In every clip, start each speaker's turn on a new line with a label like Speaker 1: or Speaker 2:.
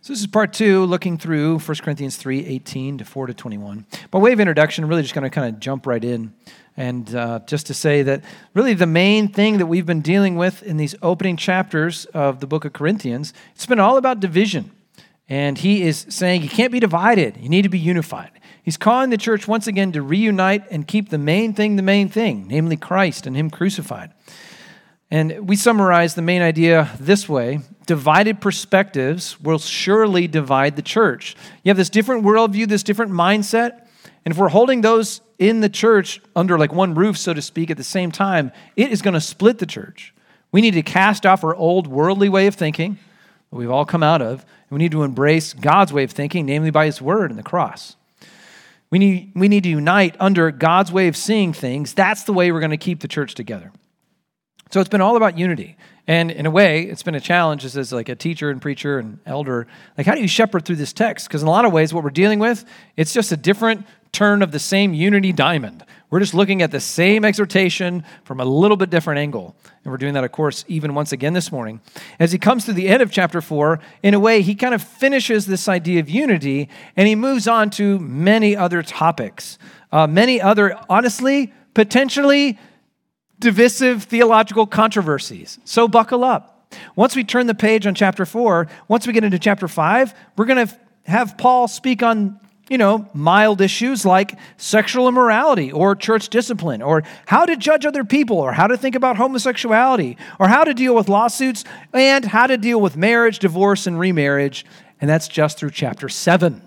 Speaker 1: So this is part 2, looking through 1 Corinthians 3:18 to 4 to 21. By way of introduction, I'm really just going to kind of jump right in and just to say that really the main thing that we've been dealing with in these opening chapters of the book of Corinthians, it's been all about division. And he is saying you can't be divided. You need to be unified. He's calling the church once again to reunite and keep the main thing, namely Christ and him crucified. And we summarize the main idea this way: divided perspectives will surely divide the church. You have this different worldview, this different mindset, and if we're holding those in the church under like one roof, so to speak, at the same time, it is going to split the church. We need to cast off our old worldly way of thinking that we've all come out of, and we need to embrace God's way of thinking, namely by His Word and the cross. We need to unite under God's way of seeing things. That's the way we're going to keep the church together. So it's been all about unity. And in a way, it's been a challenge as like a teacher and preacher and elder. Like, how do you shepherd through this text? Because in a lot of ways, what we're dealing with, it's just a different turn of the same unity diamond. We're just looking at the same exhortation from a little bit different angle. And we're doing that, of course, even once again this morning. As he comes to the end of chapter 4, in a way, he kind of finishes this idea of unity, and he moves on to many other topics. Many other, honestly, potentially divisive theological controversies. So buckle up. Once we turn the page on chapter 4, once we get into chapter 5, we're going to have Paul speak on, mild issues like sexual immorality or church discipline, or how to judge other people, or how to think about homosexuality, or how to deal with lawsuits, and how to deal with marriage, divorce, and remarriage. And that's just through chapter 7.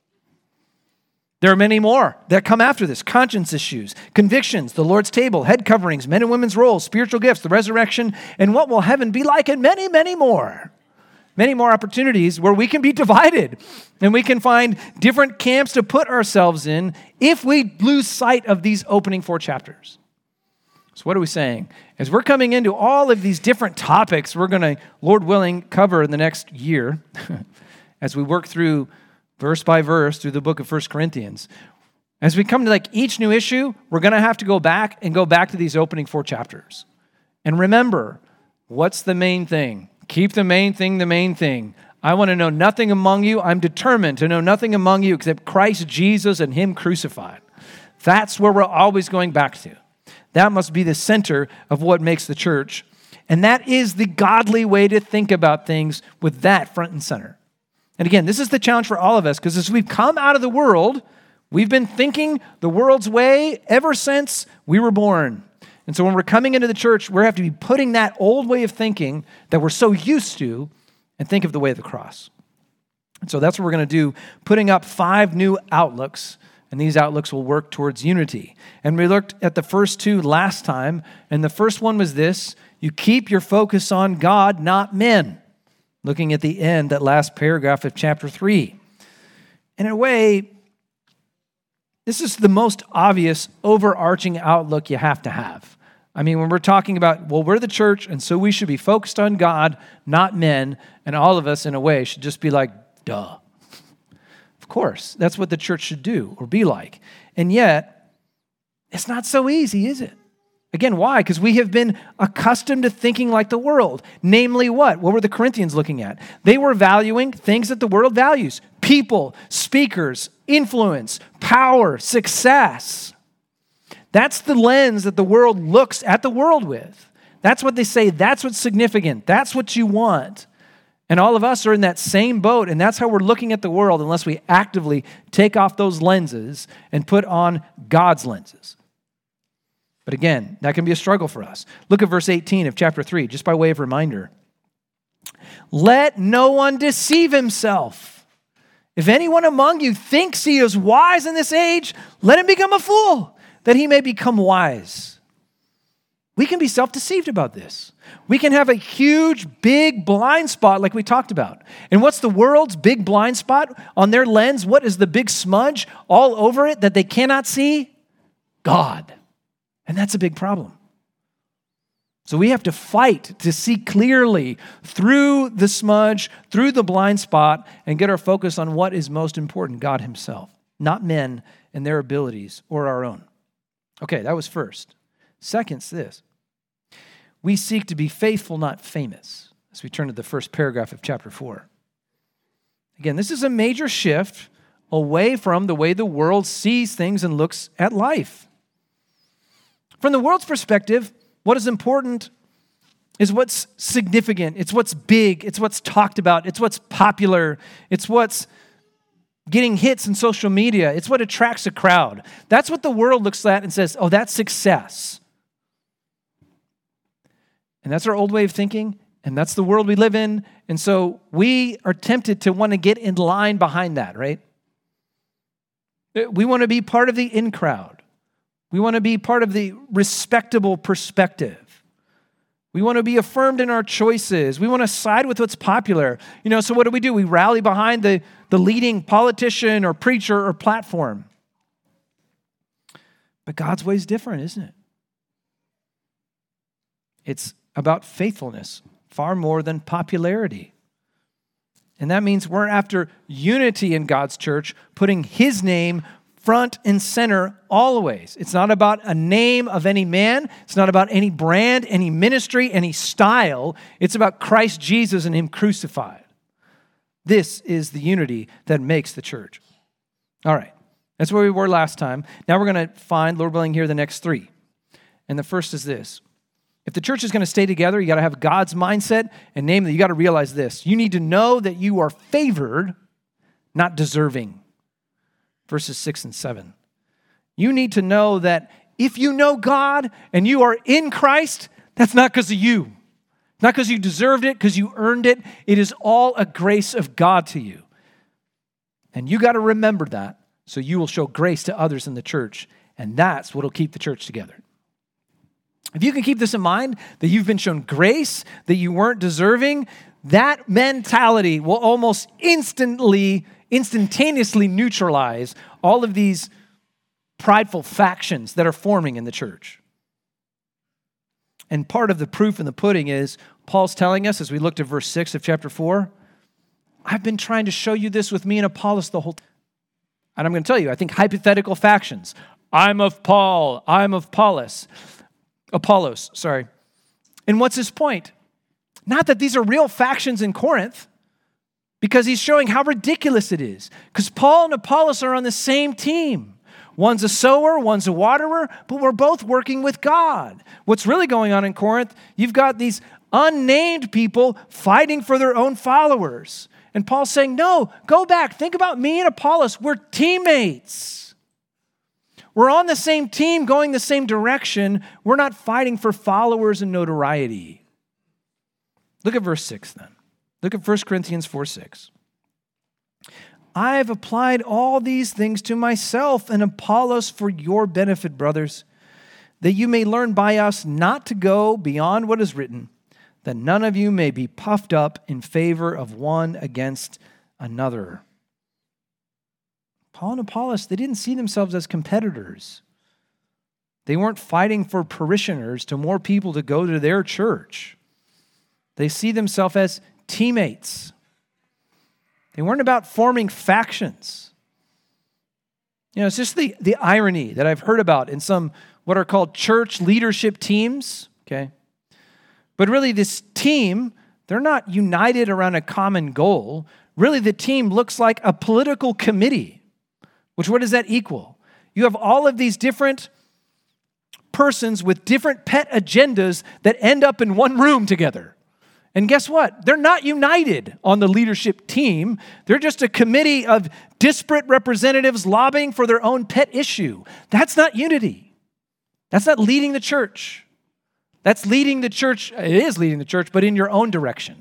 Speaker 1: There are many more that come after this: conscience issues, convictions, the Lord's table, head coverings, men and women's roles, spiritual gifts, the resurrection, and what will heaven be like, and many, many more. Many more opportunities where we can be divided and we can find different camps to put ourselves in if we lose sight of these opening 4 chapters. So what are we saying? As we're coming into all of these different topics we're going to, Lord willing, cover in the next year as we work through verse by verse through the book of 1 Corinthians. As we come to like each new issue, we're going to have to go back to these opening 4 chapters. And remember, what's the main thing? Keep the main thing the main thing. I want to know nothing among you. I'm determined to know nothing among you except Christ Jesus and Him crucified. That's where we're always going back to. That must be the center of what makes the church. And that is the godly way to think about things, with that front and center. And again, this is the challenge for all of us, because as we've come out of the world, we've been thinking the world's way ever since we were born. And so when we're coming into the church, we have to be putting that old way of thinking that we're so used to and think of the way of the cross. And so that's what we're going to do, putting up 5 new outlooks, and these outlooks will work towards unity. And we looked at the first 2 last time, and the first one was this: you keep your focus on God, not men. Looking at the end, that last paragraph of chapter 3. And in a way, this is the most obvious overarching outlook you have to have. I mean, when we're talking about, well, we're the church, and so we should be focused on God, not men, and all of us, in a way, should just be like, duh. Of course, that's what the church should do or be like. And yet, it's not so easy, is it? Again, why? Because we have been accustomed to thinking like the world. Namely what? What were the Corinthians looking at? They were valuing things that the world values: people, speakers, influence, power, success. That's the lens that the world looks at the world with. That's what they say. That's what's significant. That's what you want. And all of us are in that same boat, and that's how we're looking at the world unless we actively take off those lenses and put on God's lenses. But again, that can be a struggle for us. Look at verse 18 of chapter 3, just by way of reminder. Let no one deceive himself. If anyone among you thinks he is wise in this age, let him become a fool, that he may become wise. We can be self-deceived about this. We can have a huge, big blind spot like we talked about. And what's the world's big blind spot on their lens? What is the big smudge all over it that they cannot see? God. And that's a big problem. So we have to fight to see clearly through the smudge, through the blind spot, and get our focus on what is most important: God Himself, not men and their abilities or our own. Okay, that was first. Second's this: we seek to be faithful, not famous, as we turn to the first paragraph of chapter 4. Again, this is a major shift away from the way the world sees things and looks at life. From the world's perspective, what is important is what's significant. It's what's big. It's what's talked about. It's what's popular. It's what's getting hits in social media. It's what attracts a crowd. That's what the world looks at and says, oh, that's success. And that's our old way of thinking, and that's the world we live in. And so we are tempted to want to get in line behind that, right? We want to be part of the in crowd. We want to be part of the respectable perspective. We want to be affirmed in our choices. We want to side with what's popular. So what do? We rally behind the leading politician or preacher or platform. But God's way is different, isn't it? It's about faithfulness far more than popularity. And that means we're after unity in God's church, putting His name front and center always. It's not about a name of any man. It's not about any brand, any ministry, any style. It's about Christ Jesus and Him crucified. This is the unity that makes the church. All right, that's where we were last time. Now we're going to find, Lord willing, here the next three. And the first is this. If the church is going to stay together, you got to have God's mindset, and namely, you got to realize this. You need to know that you are favored, not deserving. Verses 6 and 7. You need to know that if you know God and you are in Christ, that's not because of you. Not because you deserved it, because you earned it. It is all a grace of God to you. And you got to remember that so you will show grace to others in the church. And that's what will keep the church together. If you can keep this in mind, that you've been shown grace, that you weren't deserving, that mentality will almost instantaneously neutralize all of these prideful factions that are forming in the church. And part of the proof in the pudding is Paul's telling us, as we looked at verse 6 of chapter 4, I've been trying to show you this with me and Apollos the whole time. And I'm going to tell you, I think hypothetical factions. I'm of Paul. I'm of Apollos. And what's his point? Not that these are real factions in Corinth, because he's showing how ridiculous it is. Because Paul and Apollos are on the same team. One's a sower, one's a waterer, but we're both working with God. What's really going on in Corinth, you've got these unnamed people fighting for their own followers. And Paul's saying, no, go back. Think about me and Apollos. We're teammates. We're on the same team, going the same direction. We're not fighting for followers and notoriety. Look at verse 6 then. Look at 1 Corinthians 4:6. I have applied all these things to myself and Apollos for your benefit, brothers, that you may learn by us not to go beyond what is written, that none of you may be puffed up in favor of one against another. Paul and Apollos, they didn't see themselves as competitors. They weren't fighting for parishioners to more people to go to their church. They see themselves as teammates. They weren't about forming factions. It's just the irony that I've heard about in some what are called church leadership teams, okay? But really this team, they're not united around a common goal. Really the team looks like a political committee. Which, what does that equal? You have all of these different persons with different pet agendas that end up in one room together. And guess what? They're not united on the leadership team. They're just a committee of disparate representatives lobbying for their own pet issue. That's not unity. That's not leading the church. That's leading the church. It is leading the church, but in your own direction.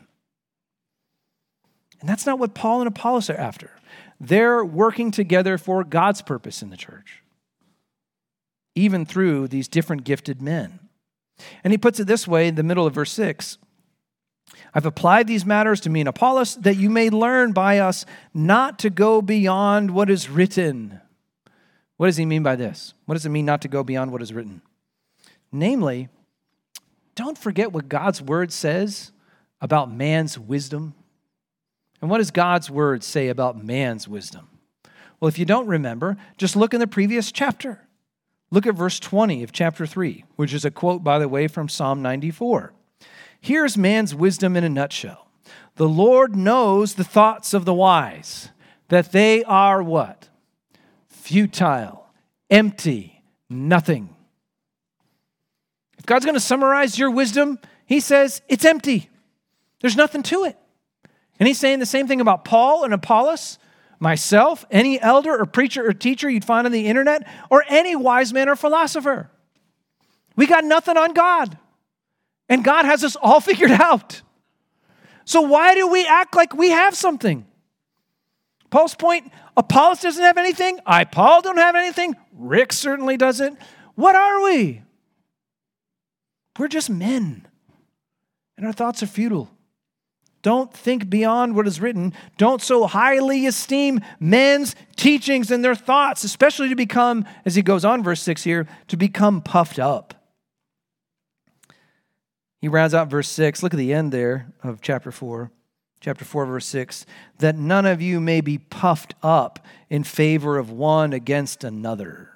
Speaker 1: And that's not what Paul and Apollos are after. They're working together for God's purpose in the church, even through these different gifted men. And he puts it this way in the middle of verse 6. I've applied these matters to me and Apollos that you may learn by us not to go beyond what is written. What does he mean by this? What does it mean not to go beyond what is written? Namely, don't forget what God's word says about man's wisdom. And what does God's word say about man's wisdom? Well, if you don't remember, just look in the previous chapter. Look at verse 20 of chapter 3, which is a quote, by the way, from Psalm 94. Here's man's wisdom in a nutshell. The Lord knows the thoughts of the wise, that they are what? Futile, empty, nothing. If God's going to summarize your wisdom, he says it's empty. There's nothing to it. And he's saying the same thing about Paul and Apollos, myself, any elder or preacher or teacher you'd find on the internet, or any wise man or philosopher. We got nothing on God. And God has us all figured out. So why do we act like we have something? Paul's point, Apollos doesn't have anything. Paul, don't have anything. Rick certainly doesn't. What are we? We're just men. And our thoughts are futile. Don't think beyond what is written. Don't so highly esteem men's teachings and their thoughts, especially to become, as he goes on, verse 6 here, to become puffed up. He rounds out verse 6. Look at the end there of chapter 4. Chapter 4, verse 6. That none of you may be puffed up in favor of one against another.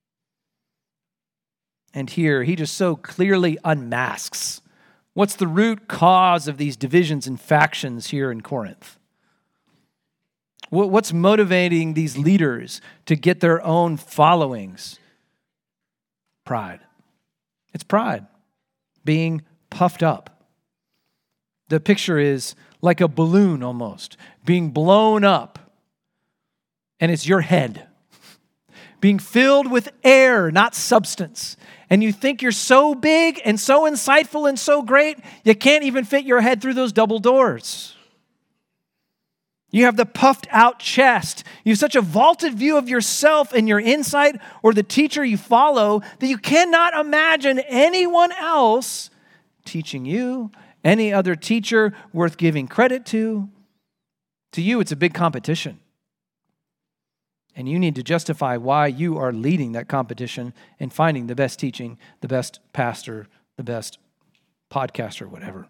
Speaker 1: And here, he just so clearly unmasks what's the root cause of these divisions and factions here in Corinth. What's motivating these leaders to get their own followings? Pride. It's pride. Being puffed up. The picture is like a balloon almost, being blown up, and it's your head, being filled with air, not substance. And you think you're so big and so insightful and so great, you can't even fit your head through those double doors. You have the puffed out chest. You have such a vaulted view of yourself and your insight or the teacher you follow that you cannot imagine anyone else teaching you, any other teacher worth giving credit to. To you, it's a big competition. And you need to justify why you are leading that competition and finding the best teaching, the best pastor, the best podcaster, whatever.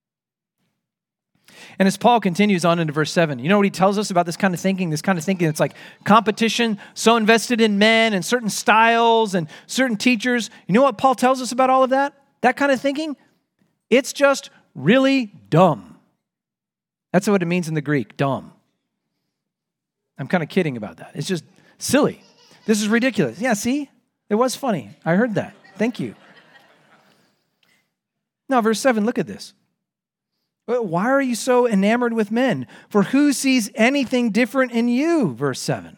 Speaker 1: And as Paul continues on into verse 7, you know what he tells us about this kind of thinking? This kind of thinking, it's like competition, so invested in men and certain styles and certain teachers. You know what Paul tells us about all of that? That kind of thinking? It's just really dumb. That's what it means in the Greek, dumb. I'm kind of kidding about that. It's just silly. This is ridiculous. Yeah, see? It was funny. I heard that. Thank you. Now, verse 7, look at this. Why are you so enamored with men? For who sees anything different in you? Verse 7.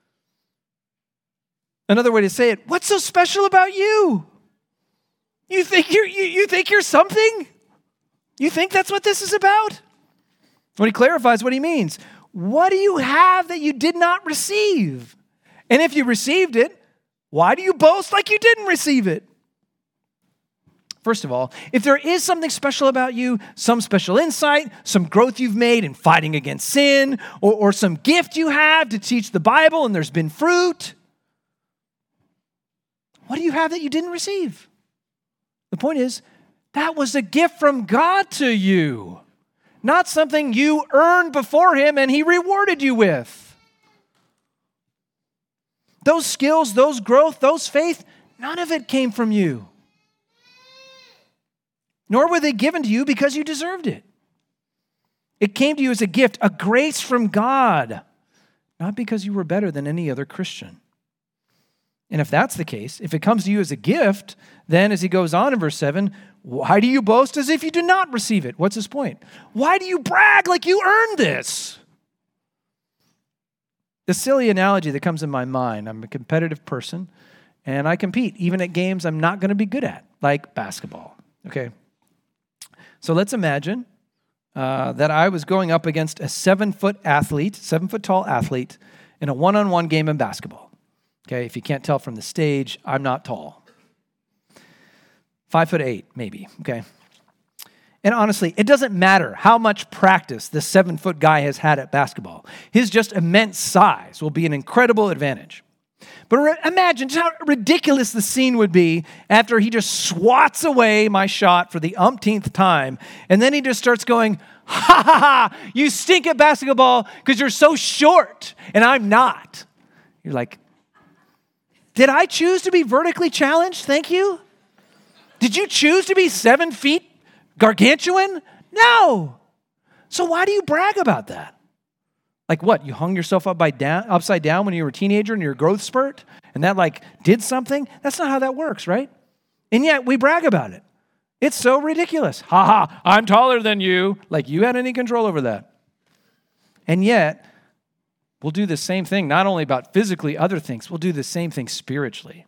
Speaker 1: Another way to say it, what's so special about you? You think you're something? You think that's what this is about? When he clarifies what he means. What do you have that you did not receive? And if you received it, why do you boast like you didn't receive it? First of all, if there is something special about you, some special insight, some growth you've made in fighting against sin, or some gift you have to teach the Bible and there's been fruit, what do you have that you didn't receive? The point is, that was a gift from God to you. Not something you earned before him and he rewarded you with. Those skills, those growth, those faith, none of it came from you. Nor were they given to you because you deserved it. It came to you as a gift, a grace from God, not because you were better than any other Christian. And if that's the case, if it comes to you as a gift, then as he goes on in verse 7, why do you boast as if you do not receive it? What's his point? Why do you brag like you earned this? The silly analogy that comes in my mind, I'm a competitive person, and I compete even at games I'm not going to be good at, like basketball. Okay? So let's imagine that I was going up against a 7-foot tall athlete in a one-on-one game in basketball. Okay, if you can't tell from the stage, I'm not tall. 5'8", maybe, okay? And honestly, it doesn't matter how much practice this 7-foot guy has had at basketball. His just immense size will be an incredible advantage. But imagine just how ridiculous the scene would be after he just swats away my shot for the umpteenth time, and then he just starts going, ha ha ha, you stink at basketball because you're so short, and I'm not. You're like, did I choose to be vertically challenged? Thank you. Did you choose to be 7 feet gargantuan? No. So why do you brag about that? Like what? You hung yourself upside down when you were a teenager in your growth spurt, and that like did something? That's not how that works, right? And yet we brag about it. It's so ridiculous. Ha ha, I'm taller than you. Like you had any control over that. And yet, we'll do the same thing, not only about physically other things, we'll do the same thing spiritually.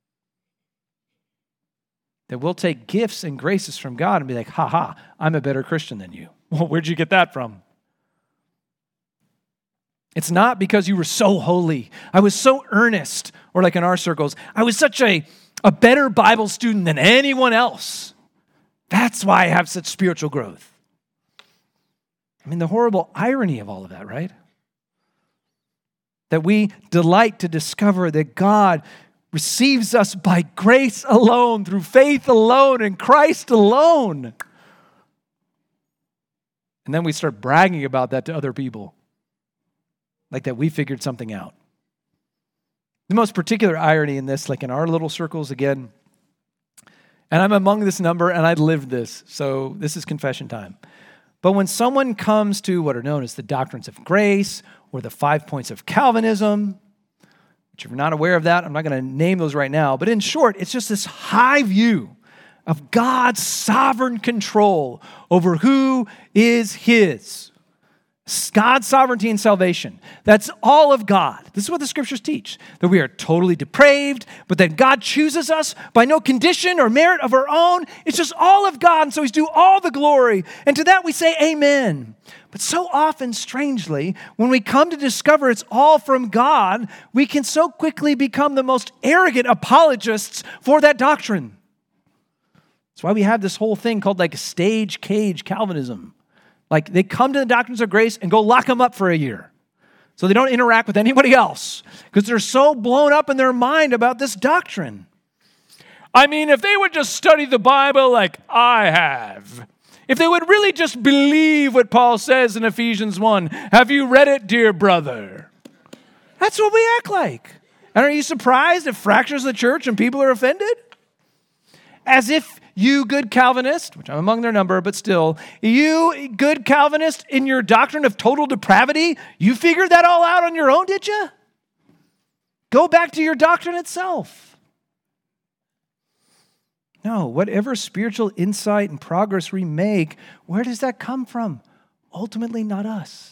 Speaker 1: That we'll take gifts and graces from God and be like, ha ha, I'm a better Christian than you. Well, where'd you get that from? It's not because you were so holy. I was so earnest, or like in our circles, I was such a better Bible student than anyone else. That's why I have such spiritual growth. I mean, the horrible irony of all of that, right? That we delight to discover that God receives us by grace alone, through faith alone, in Christ alone. And then we start bragging about that to other people. Like that we figured something out. The most particular irony in this, like in our little circles again, and I'm among this number and I lived this, so this is confession time. But when someone comes to what are known as the doctrines of grace or the 5 points of Calvinism, which if you're not aware of that, I'm not going to name those right now, but in short, it's just this high view of God's sovereign control over who is His. God's sovereignty and salvation. That's all of God. This is what the scriptures teach, that we are totally depraved, but that God chooses us by no condition or merit of our own. It's just all of God, and so He's due all the glory. And to that we say amen. But so often, strangely, when we come to discover it's all from God, we can so quickly become the most arrogant apologists for that doctrine. That's why we have this whole thing called like stage cage Calvinism. Like they come to the doctrines of grace and go lock them up for a year so they don't interact with anybody else because they're so blown up in their mind about this doctrine. I mean, if they would just study the Bible like I have, if they would really just believe what Paul says in Ephesians 1, have you read it, dear brother? That's what we act like. And are you surprised it fractures the church and people are offended? As if you, good Calvinist, which I'm among their number, but still, you, good Calvinist, in your doctrine of total depravity, you figured that all out on your own, did you? Go back to your doctrine itself. No, whatever spiritual insight and progress we make, where does that come from? Ultimately, not us.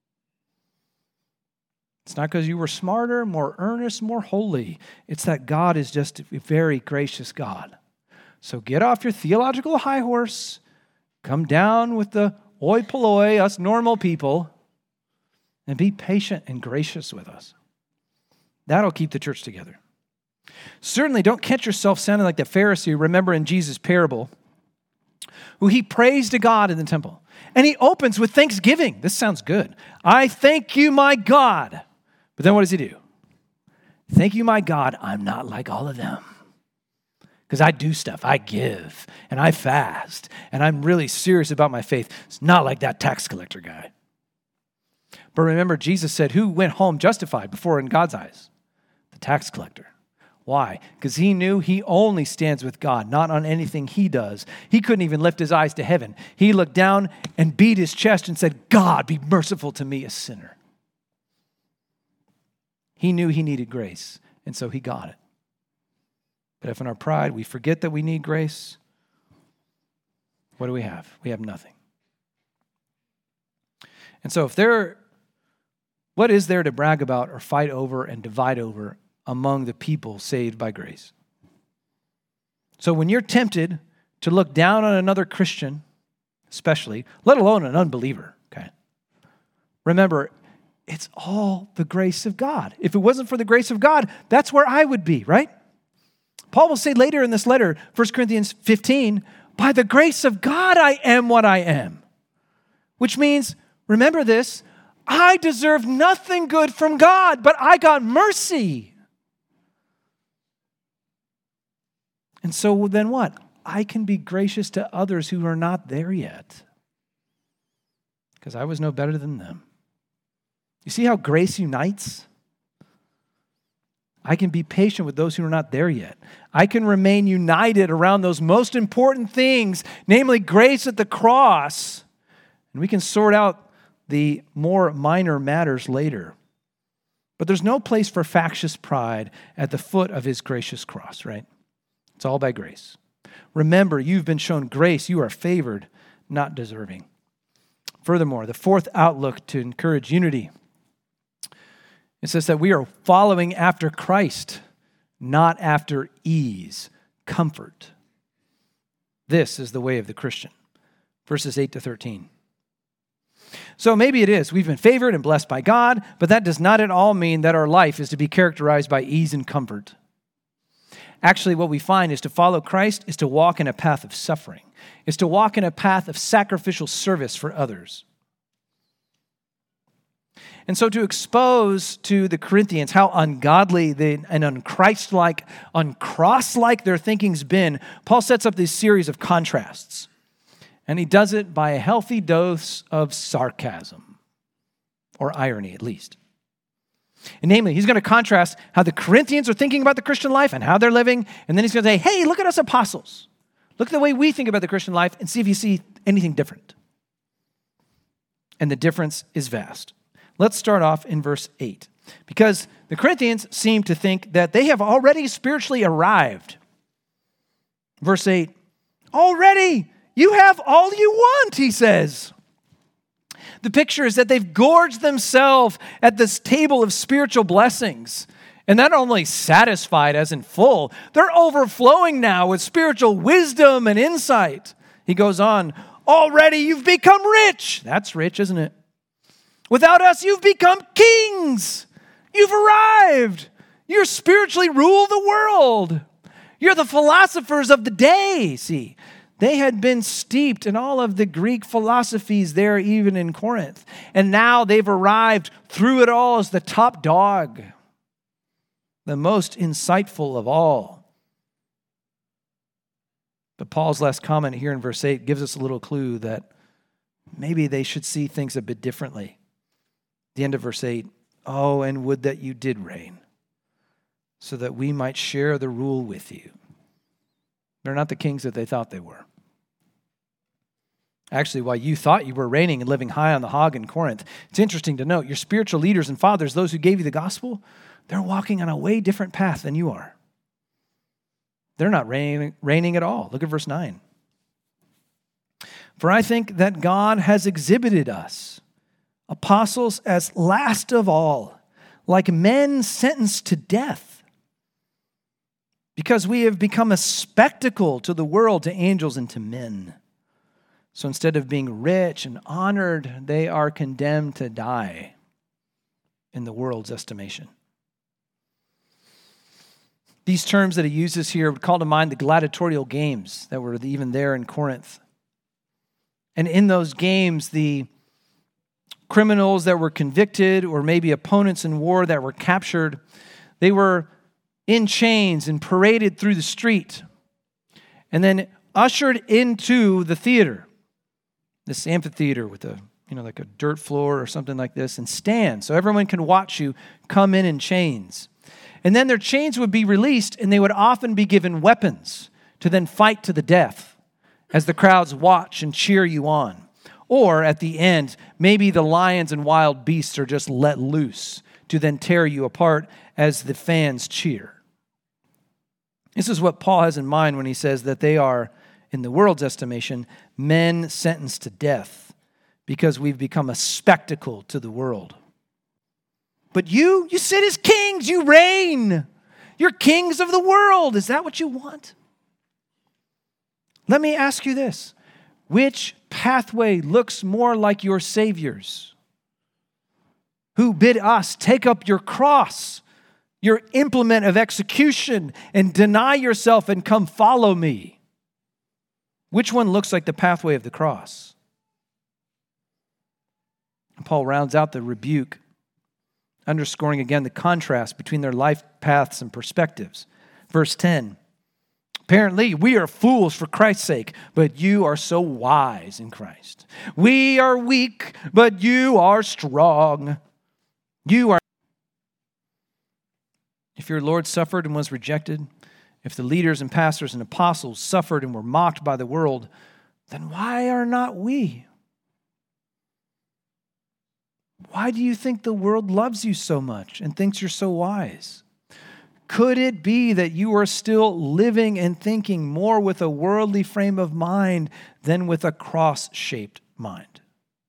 Speaker 1: It's not because you were smarter, more earnest, more holy. It's that God is just a very gracious God. So get off your theological high horse, come down with the oi polloi, us normal people, and be patient and gracious with us. That'll keep the church together. Certainly don't catch yourself sounding like the Pharisee, remember in Jesus' parable, who he prays to God in the temple. And he opens with thanksgiving. This sounds good. I thank you, my God. But then what does he do? Thank you, my God, I'm not like all of them. Because I do stuff, I give, and I fast, and I'm really serious about my faith. It's not like that tax collector guy. But remember, Jesus said, who went home justified before in God's eyes? The tax collector. Why? Because he knew he only stands with God, not on anything he does. He couldn't even lift his eyes to heaven. He looked down and beat his chest and said, God, be merciful to me, a sinner. He knew he needed grace, and so he got it. But if in our pride we forget that we need grace, what do we have? We have nothing. And so what is there to brag about or fight over and divide over among the people saved by grace? So when you're tempted to look down on another Christian, especially, let alone an unbeliever, okay? Remember, it's all the grace of God. If it wasn't for the grace of God, that's where I would be, right? Paul will say later in this letter, 1 Corinthians 15, by the grace of God I am what I am. Which means, remember this, I deserve nothing good from God, but I got mercy. And so then what? I can be gracious to others who are not there yet. Because I was no better than them. You see how grace unites? I can be patient with those who are not there yet. I can remain united around those most important things, namely grace at the cross. And And we can sort out the more minor matters later. But there's no place for factious pride at the foot of his gracious cross, right? It's all by grace. Remember, you've been shown grace. You are favored, not deserving. Furthermore, the fourth outlook to encourage unity, it says that we are following after Christ, not after ease, comfort. This is the way of the Christian. Verses 8 to 13. So maybe it is. We've been favored and blessed by God, but that does not at all mean that our life is to be characterized by ease and comfort. Actually, what we find is to follow Christ is to walk in a path of suffering. It's to walk in a path of sacrificial service for others. And so to expose to the Corinthians how ungodly and unchristlike, uncrosslike their thinking's been, Paul sets up this series of contrasts. And he does it by a healthy dose of sarcasm, or irony at least. And namely, he's going to contrast how the Corinthians are thinking about the Christian life and how they're living, and then he's going to say, hey, look at us apostles. Look at the way we think about the Christian life and see if you see anything different. And the difference is vast. Let's start off in verse 8, because the Corinthians seem to think that they have already spiritually arrived. Verse 8, already you have all you want, he says. The picture is that they've gorged themselves at this table of spiritual blessings. And not only satisfied as in full, they're overflowing now with spiritual wisdom and insight. He goes on, already you've become rich. That's rich, isn't it? Without us, you've become kings. You've arrived. You spiritually rule the world. You're the philosophers of the day, see. They had been steeped in all of the Greek philosophies there, even in Corinth. And now they've arrived through it all as the top dog, the most insightful of all. But Paul's last comment here in verse 8 gives us a little clue that maybe they should see things a bit differently. The end of verse 8, oh, and would that you did reign, so that we might share the rule with you. They're not the kings that they thought they were. Actually, while you thought you were reigning and living high on the hog in Corinth, it's interesting to note your spiritual leaders and fathers, those who gave you the gospel, they're walking on a way different path than you are. They're not reigning at all. Look at verse 9. For I think that God has exhibited us, apostles, as last of all, like men sentenced to death, because we have become a spectacle to the world, to angels, and to men. So instead of being rich and honored, they are condemned to die in the world's estimation. These terms that he uses here would call to mind the gladiatorial games that were even there in Corinth. And in those games, the criminals that were convicted, or maybe opponents in war that were captured, they were in chains and paraded through the street and then ushered into the theater, this amphitheater with like a dirt floor or something like this, and stand so everyone can watch you come in chains. And then their chains would be released, and they would often be given weapons to then fight to the death as the crowds watch and cheer you on. Or at the end, maybe the lions and wild beasts are just let loose to then tear you apart as the fans cheer. This is what Paul has in mind when he says that they are, in the world's estimation, men sentenced to death because we've become a spectacle to the world. But you sit as kings, you reign. You're kings of the world. Is that what you want? Let me ask you this. Which pathway looks more like your Savior's, who bid us take up your cross, your implement of execution, and deny yourself and come follow me? Which one looks like the pathway of the cross? And Paul rounds out the rebuke, underscoring again the contrast between their life paths and perspectives. Verse 10, apparently we are fools for Christ's sake, but you are so wise in Christ. We are weak, but you are strong. If your Lord suffered and was rejected, if the leaders and pastors and apostles suffered and were mocked by the world, then why are not we? Why do you think the world loves you so much and thinks you're so wise? Could it be that you are still living and thinking more with a worldly frame of mind than with a cross-shaped mind?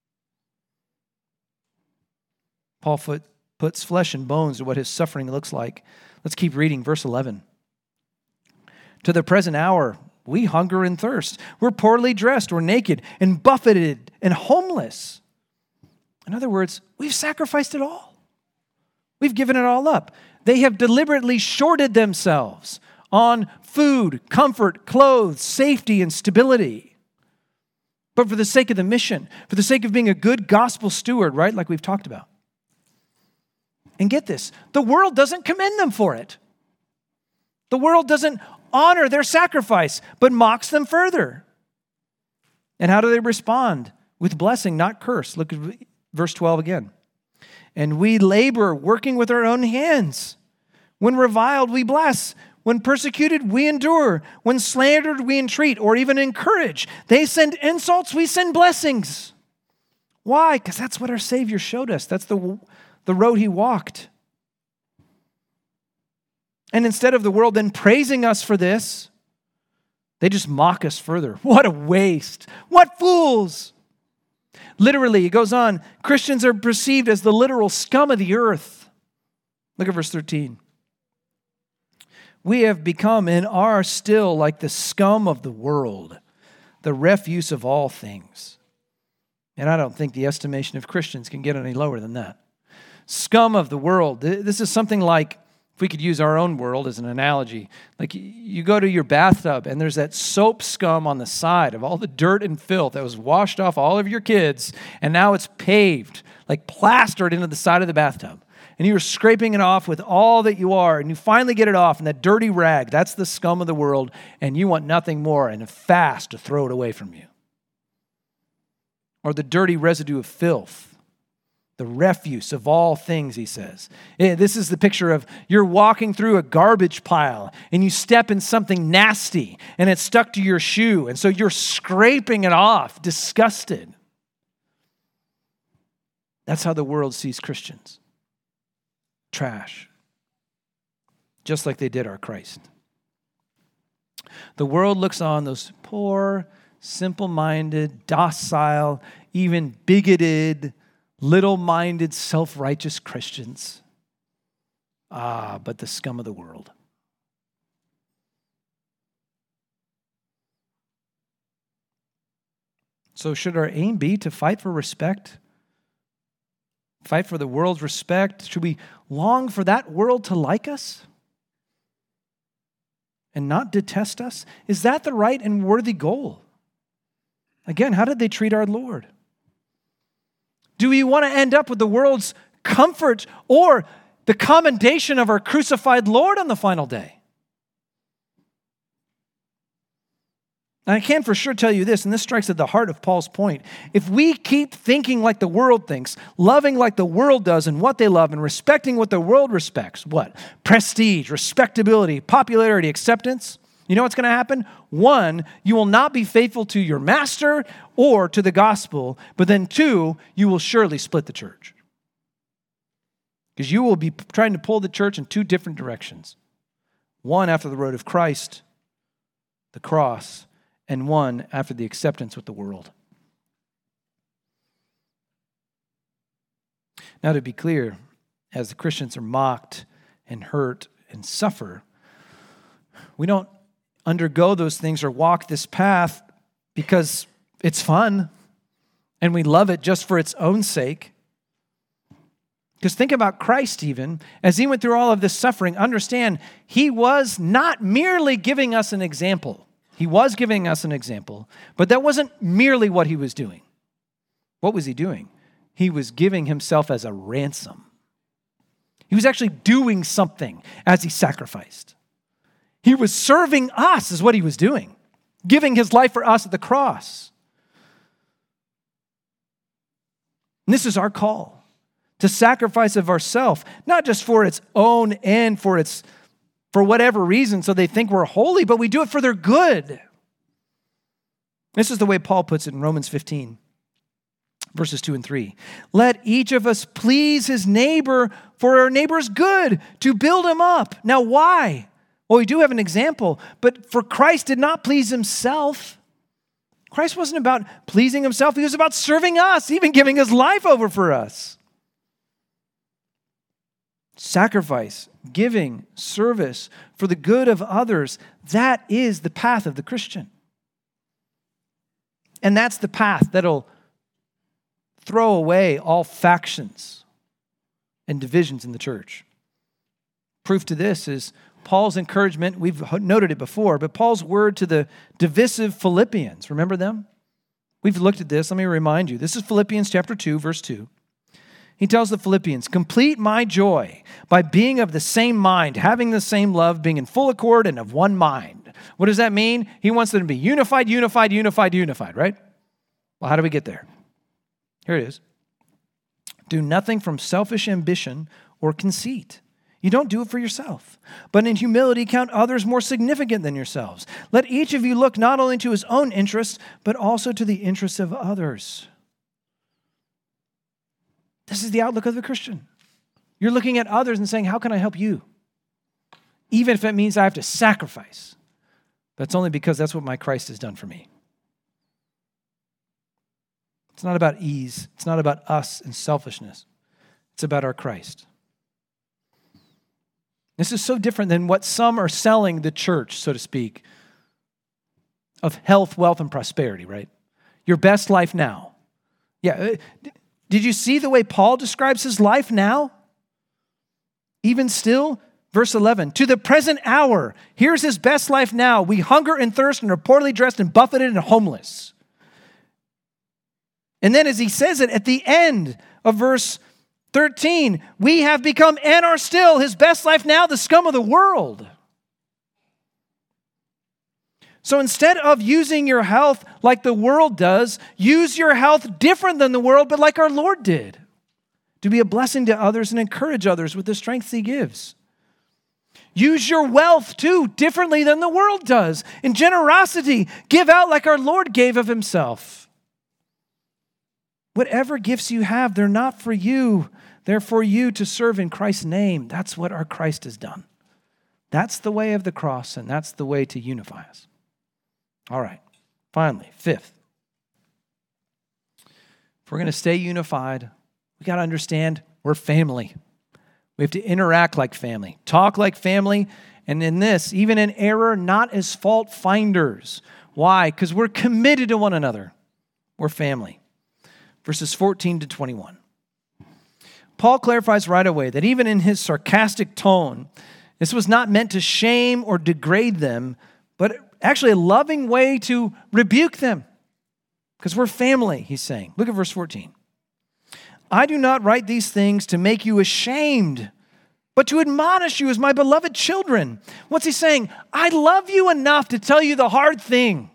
Speaker 1: Paul puts flesh and bones to what his suffering looks like. Let's keep reading, verse 11. To the present hour, we hunger and thirst. We're poorly dressed, we're naked and buffeted and homeless. In other words, we've sacrificed it all. We've given it all up. They have deliberately shorted themselves on food, comfort, clothes, safety, and stability. But for the sake of the mission, for the sake of being a good gospel steward, right, like we've talked about. And get this, the world doesn't commend them for it. The world doesn't honor their sacrifice, but mocks them further. And how do they respond? With blessing, not curse. Look at verse 12 again. And we labor, working with our own hands. When reviled, we bless. When persecuted, we endure. When slandered, we entreat or even encourage. They send insults, we send blessings. Why? Because that's what our Savior showed us. That's the road he walked. And instead of the world then praising us for this, they just mock us further. What a waste. What fools. Literally, it goes on, Christians are perceived as the literal scum of the earth. Look at verse 13. We have become and are still like the scum of the world, the refuse of all things. And I don't think the estimation of Christians can get any lower than that. Scum of the world. This is something like, if we could use our own world as an analogy, like you go to your bathtub and there's that soap scum on the side of all the dirt and filth that was washed off all of your kids, and now it's paved, like plastered into the side of the bathtub. And you're scraping it off with all that you are, and you finally get it off, and that dirty rag, that's the scum of the world, and you want nothing more and fast to throw it away from you. Or the dirty residue of filth. The refuse of all things, he says. This is the picture of you're walking through a garbage pile and you step in something nasty and it's stuck to your shoe. And so you're scraping it off, disgusted. That's how the world sees Christians. Trash. Just like they did our Christ. The world looks on those poor, simple-minded, docile, even bigoted, little-minded, self-righteous Christians. But the scum of the world. So should our aim be to fight for respect? Fight for the world's respect? Should we long for that world to like us and not detest us? Is that the right and worthy goal? Again, how did they treat our Lord? Do we want to end up with the world's comfort or the commendation of our crucified Lord on the final day? And I can for sure tell you this, and this strikes at the heart of Paul's point. If we keep thinking like the world thinks, loving like the world does and what they love, and respecting what the world respects, what? Prestige, respectability, popularity, acceptance. You know what's going to happen? One, you will not be faithful to your master or to the gospel, but then two, you will surely split the church. Because you will be trying to pull the church in two different directions. One after the road of Christ, the cross, and one after the acceptance with the world. Now, to be clear, as the Christians are mocked and hurt and suffer, we don't undergo those things or walk this path because it's fun and we love it just for its own sake. Because think about Christ even, as he went through all of this suffering, understand he was not merely giving us an example. He was giving us an example, but that wasn't merely what he was doing. What was he doing? He was giving himself as a ransom. He was actually doing something as he sacrificed. He was serving us is what he was doing, giving his life for us at the cross. And this is our call, to sacrifice of ourselves, not just for its own end, for whatever reason, so they think we're holy, but we do it for their good. This is the way Paul puts it in Romans 15. Verses 2 and 3. Let each of us please his neighbor for our neighbor's good, to build him up. Now, why? Well, we do have an example, but for Christ did not please himself. Christ wasn't about pleasing himself. He was about serving us, even giving his life over for us. Sacrifice, giving, service for the good of others, that is the path of the Christian. And that's the path that'll throw away all factions and divisions in the church. Proof to this is Paul's encouragement. We've noted it before, but Paul's word to the divisive Philippians. Remember them? We've looked at this. Let me remind you. This is Philippians chapter 2, verse 2. He tells the Philippians, complete my joy by being of the same mind, having the same love, being in full accord and of one mind. What does that mean? He wants them to be unified, right? Well, how do we get there? Here it is. Do nothing from selfish ambition or conceit. You don't do it for yourself, but in humility count others more significant than yourselves. Let each of you look not only to his own interests, but also to the interests of others. This is the outlook of the Christian. You're looking at others and saying, how can I help you? Even if it means I have to sacrifice. That's only because that's what my Christ has done for me. It's not about ease. It's not about us and selfishness. It's about our Christ. This is so different than what some are selling the church, so to speak, of health, wealth, and prosperity, right? Your best life now. Yeah. Did you see the way Paul describes his life now? Even still, verse 11, to the present hour, here's his best life now. We hunger and thirst and are poorly dressed and buffeted and homeless. And then as he says it at the end of verse 13, we have become and are still, his best life now, the scum of the world. So instead of using your health like the world does, use your health different than the world, but like our Lord did, to be a blessing to others and encourage others with the strength he gives. Use your wealth too, differently than the world does. In generosity, give out like our Lord gave of himself. Whatever gifts you have, they're not for you. They're for you to serve in Christ's name. That's what our Christ has done. That's the way of the cross, and that's the way to unify us. All right, finally, fifth. If we're going to stay unified, we got to understand we're family. We have to interact like family, talk like family, and in this, even in error, not as fault finders. Why? Because we're committed to one another. We're family. Verses 14 to 21. Paul clarifies right away that even in his sarcastic tone, this was not meant to shame or degrade them, but actually a loving way to rebuke them. Because we're family, he's saying. Look at verse 14. I do not write these things to make you ashamed, but to admonish you as my beloved children. What's he saying? I love you enough to tell you the hard thing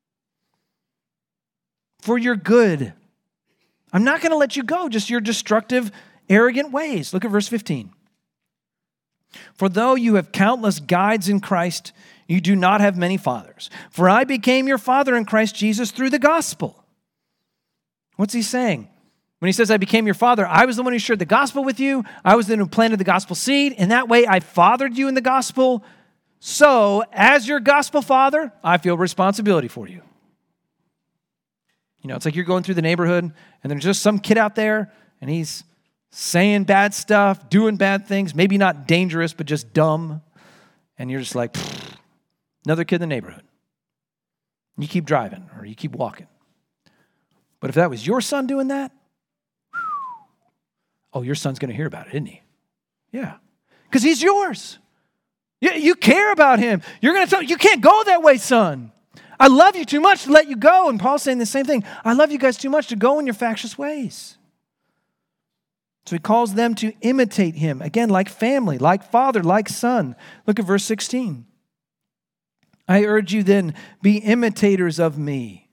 Speaker 1: for your good. I'm not going to let you go, just your destructive, arrogant ways. Look at verse 15. For though you have countless guides in Christ, you do not have many fathers. For I became your father in Christ Jesus through the gospel. What's he saying? When he says, I became your father, I was the one who shared the gospel with you. I was the one who planted the gospel seed. And that way I fathered you in the gospel. So as your gospel father, I feel responsibility for you. You know, it's like you're going through the neighborhood and there's just some kid out there and he's saying bad stuff, doing bad things, maybe not dangerous, but just dumb. And you're just like, another kid in the neighborhood. You keep driving or you keep walking. But if that was your son doing that, oh, your son's going to hear about it, isn't he? Yeah, because he's yours. You care about him. You're going to tell him, you can't go that way, son. I love you too much to let you go. And Paul's saying the same thing. I love you guys too much to go in your factious ways. So he calls them to imitate him. Again, like family, like father, like son. Look at verse 16. I urge you then, be imitators of me.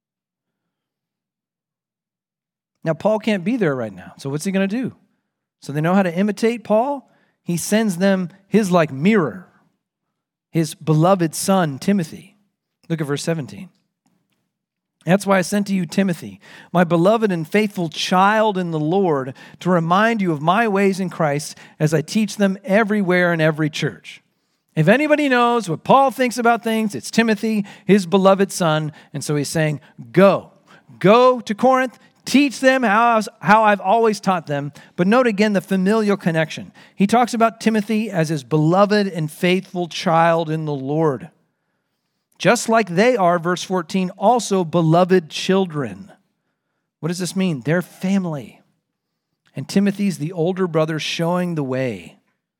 Speaker 1: Now, Paul can't be there right now. So what's he going to do? So they know how to imitate Paul? He sends them his like mirror, his beloved son, Timothy. Look at verse 17. That's why I sent to you Timothy, my beloved and faithful child in the Lord, to remind you of my ways in Christ as I teach them everywhere in every church. If anybody knows what Paul thinks about things, it's Timothy, his beloved son. And so he's saying, go to Corinth, teach them how I've always taught them. But note again the familial connection. He talks about Timothy as his beloved and faithful child in the Lord. Just like they are, verse 14, also beloved children. What does this mean? They're family. And Timothy's the older brother showing the way.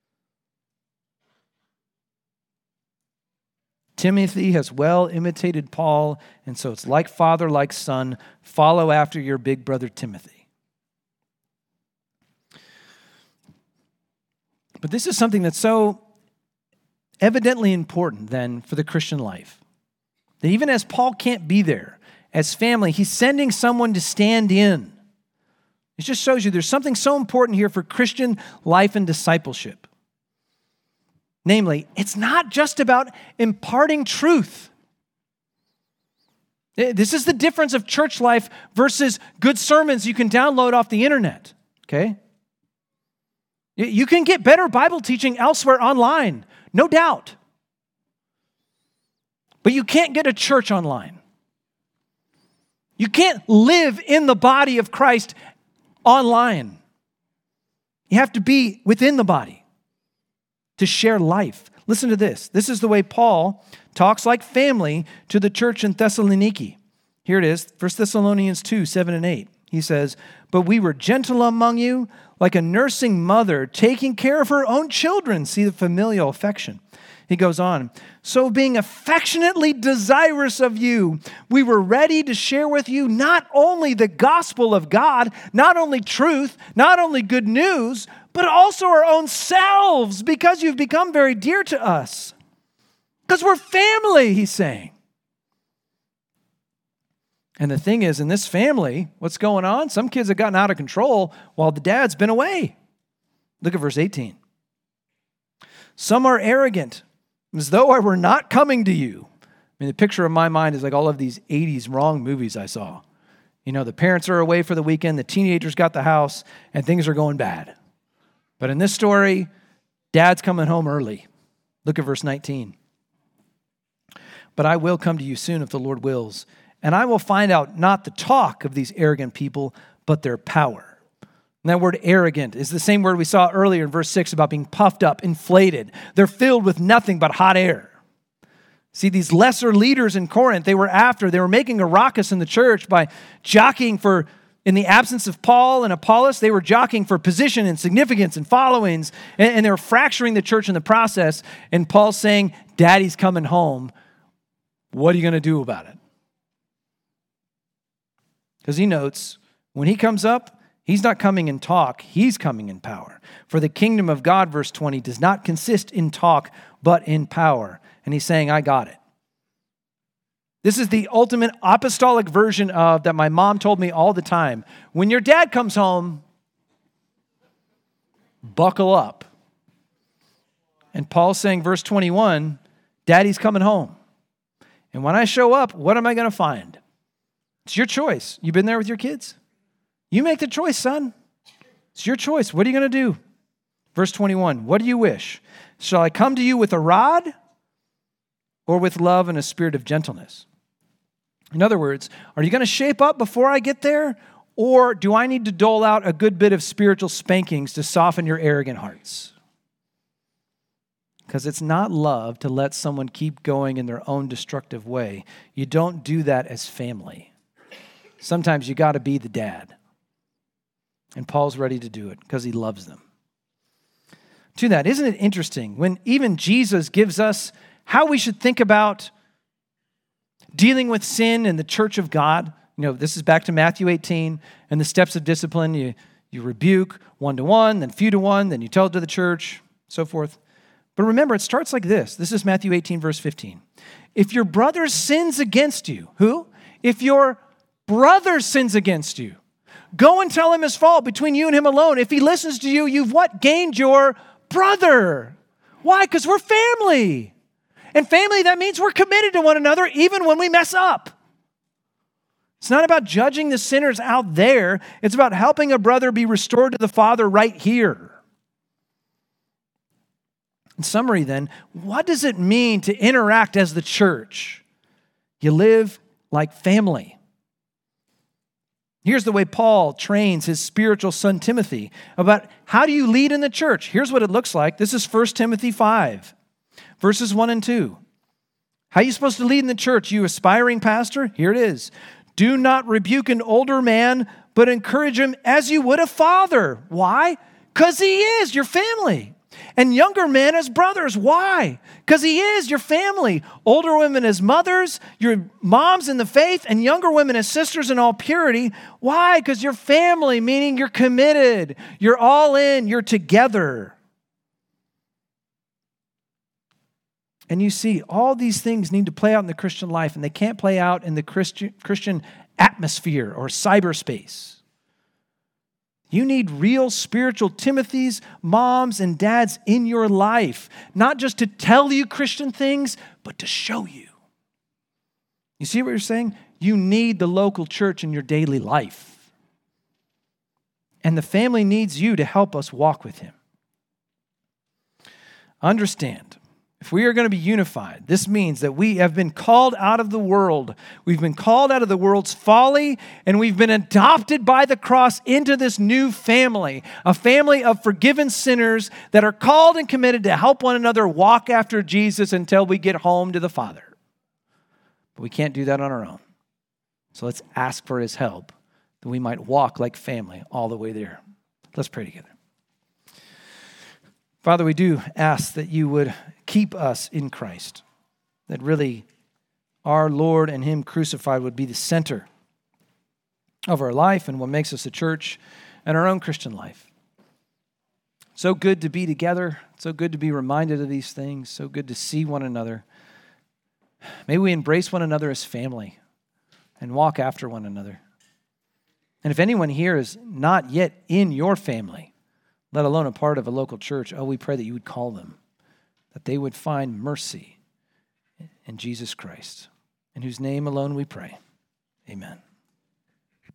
Speaker 1: Timothy has well imitated Paul, and so it's like father, like son. Follow after your big brother Timothy. But this is something that's so evidently important then for the Christian life. That even as Paul can't be there, as family, he's sending someone to stand in. It just shows you there's something so important here for Christian life and discipleship. Namely, it's not just about imparting truth. This is the difference of church life versus good sermons you can download off the internet, okay? You can get better Bible teaching elsewhere online, no doubt. But you can't get a church online. You can't live in the body of Christ online. You have to be within the body to share life. Listen to this. This is the way Paul talks like family to the church in Thessaloniki. Here it is, 1 Thessalonians 2, 7 and 8. He says, but we were gentle among you, like a nursing mother taking care of her own children. See the familial affection. He goes on, so being affectionately desirous of you, we were ready to share with you not only the gospel of God, not only truth, not only good news, but also our own selves, because you've become very dear to us. Because we're family, he's saying. And the thing is, in this family, what's going on? Some kids have gotten out of control while the dad's been away. Look at verse 18. Some are arrogant, as though I were not coming to you. I mean, the picture in my mind is like all of these 80s wrong movies I saw. You know, the parents are away for the weekend, the teenagers got the house, and things are going bad. But in this story, dad's coming home early. Look at verse 19. But I will come to you soon if the Lord wills, and I will find out not the talk of these arrogant people, but their power. And that word arrogant is the same word we saw earlier in verse 6 about being puffed up, inflated. They're filled with nothing but hot air. See, these lesser leaders in Corinth, they were making a ruckus in the church by jockeying for, in the absence of Paul and Apollos, they were jockeying for position and significance and followings, and they were fracturing the church in the process. And Paul's saying, Daddy's coming home. What are you going to do about it? Because he notes, when he comes up, he's not coming in talk, he's coming in power. For the kingdom of God, verse 20, does not consist in talk, but in power. And he's saying, I got it. This is the ultimate apostolic version of that my mom told me all the time. When your dad comes home, buckle up. And Paul's saying, verse 21, Daddy's coming home. And when I show up, what am I going to find? It's your choice. You've been there with your kids? You make the choice, son. It's your choice. What are you going to do? Verse 21, what do you wish? Shall I come to you with a rod or with love and a spirit of gentleness? In other words, are you going to shape up before I get there? Or do I need to dole out a good bit of spiritual spankings to soften your arrogant hearts? Because it's not love to let someone keep going in their own destructive way. You don't do that as family. Sometimes you got to be the dad. And Paul's ready to do it because he loves them. To that, isn't it interesting when even Jesus gives us how we should think about dealing with sin in the church of God? You know, this is back to Matthew 18 and the steps of discipline. You rebuke 1-to-1, then few to one, then you tell it to the church, so forth. But remember, it starts like this. This is Matthew 18, verse 15. If your brother sins against you, who? If your brother sins against you, go and tell him his fault between you and him alone. If he listens to you, you've what? Gained your brother. Why? Because we're family. And family, that means we're committed to one another even when we mess up. It's not about judging the sinners out there. It's about helping a brother be restored to the Father right here. In summary then, what does it mean to interact as the church? You live like family. Here's the way Paul trains his spiritual son Timothy about how do you lead in the church. Here's what it looks like. This is 1 Timothy 5, verses 1 and 2. How are you supposed to lead in the church, you aspiring pastor? Here it is. Do not rebuke an older man, but encourage him as you would a father. Why? Because he is your family. And younger men as brothers. Why? Because he is your family. Older women as mothers, your moms in the faith, and younger women as sisters in all purity. Why? Because you're family, meaning you're committed. You're all in. You're together. And you see, all these things need to play out in the Christian life, and they can't play out in the Christian atmosphere or cyberspace. You need real spiritual Timothys, moms, and dads in your life, not just to tell you Christian things, but to show you. You see what you're saying? You need the local church in your daily life. And the family needs you to help us walk with him. Understand, if we are going to be unified, this means that we have been called out of the world. We've been called out of the world's folly, and we've been adopted by the cross into this new family, a family of forgiven sinners that are called and committed to help one another walk after Jesus until we get home to the Father. But we can't do that on our own. So let's ask for his help that we might walk like family all the way there. Let's pray together. Father, we do ask that you would keep us in Christ, that really our Lord and him crucified would be the center of our life and what makes us a church and our own Christian life. So good to be together, so good to be reminded of these things, so good to see one another. May we embrace one another as family and walk after one another. And if anyone here is not yet in your family, let alone a part of a local church, we pray that you would call them, that they would find mercy in Jesus Christ, in whose name alone we pray. Amen.